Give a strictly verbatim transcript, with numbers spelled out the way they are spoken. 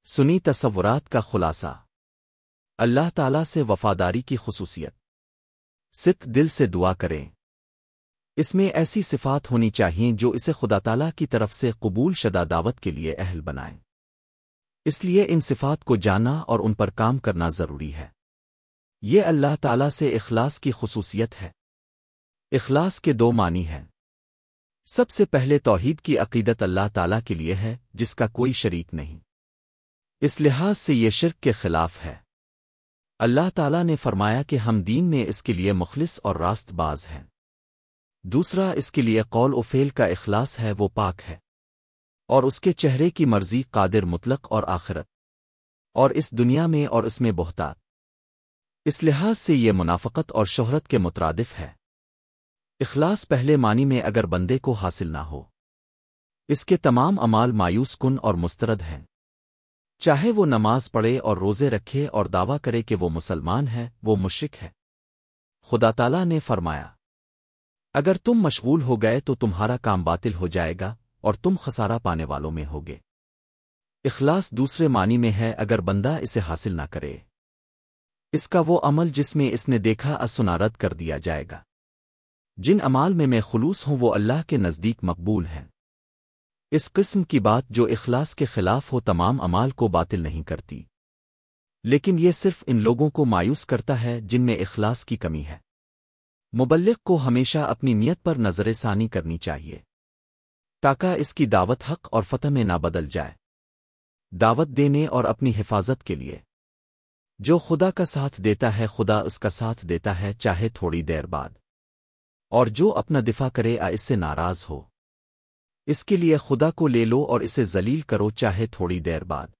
سنی تصورات کا خلاصہ۔ اللہ تعالیٰ سے وفاداری کی خصوصیت۔ صدق دل سے دعا کریں۔ اس میں ایسی صفات ہونی چاہئیں جو اسے خدا تعالیٰ کی طرف سے قبول شدہ دعوت کے لیے اہل بنائیں۔ اس لیے ان صفات کو جاننا اور ان پر کام کرنا ضروری ہے۔ یہ اللہ تعالیٰ سے اخلاص کی خصوصیت ہے۔ اخلاص کے دو معنی ہیں۔ سب سے پہلے توحید کی عقیدت اللہ تعالیٰ کے لیے ہے جس کا کوئی شریک نہیں۔ اس لحاظ سے یہ شرک کے خلاف ہے۔ اللہ تعالیٰ نے فرمایا کہ ہم دین میں اس کے لیے مخلص اور راست باز ہیں۔ دوسرا اس کے لیے قول و فعل کا اخلاص ہے، وہ پاک ہے اور اس کے چہرے کی مرضی قادر مطلق اور آخرت اور اس دنیا میں اور اس میں بہتات۔ اس لحاظ سے یہ منافقت اور شہرت کے مترادف ہے۔ اخلاص پہلے معنی میں اگر بندے کو حاصل نہ ہو، اس کے تمام اعمال مایوس کن اور مسترد ہیں، چاہے وہ نماز پڑھے اور روزے رکھے اور دعویٰ کرے کہ وہ مسلمان ہے، وہ مشرک ہے۔ خدا تعالیٰ نے فرمایا، اگر تم مشغول ہو گئے تو تمہارا کام باطل ہو جائے گا اور تم خسارہ پانے والوں میں ہوگے۔ اخلاص دوسرے معنی میں ہے اگر بندہ اسے حاصل نہ کرے، اس کا وہ عمل جس میں اس نے دیکھا اسنا رد کر دیا جائے گا۔ جن اعمال میں میں خلوص ہوں وہ اللہ کے نزدیک مقبول ہیں۔ اس قسم کی بات جو اخلاص کے خلاف ہو تمام اعمال کو باطل نہیں کرتی، لیکن یہ صرف ان لوگوں کو مایوس کرتا ہے جن میں اخلاص کی کمی ہے۔ مبلغ کو ہمیشہ اپنی نیت پر نظر ثانی کرنی چاہیے تاکہ اس کی دعوت حق اور فتح میں نہ بدل جائے۔ دعوت دینے اور اپنی حفاظت کے لیے جو خدا کا ساتھ دیتا ہے خدا اس کا ساتھ دیتا ہے چاہے تھوڑی دیر بعد، اور جو اپنا دفاع کرے آ اس سے ناراض ہو، اس کے لیے خدا کو لے لو اور اسے ذلیل کرو چاہے تھوڑی دیر بعد۔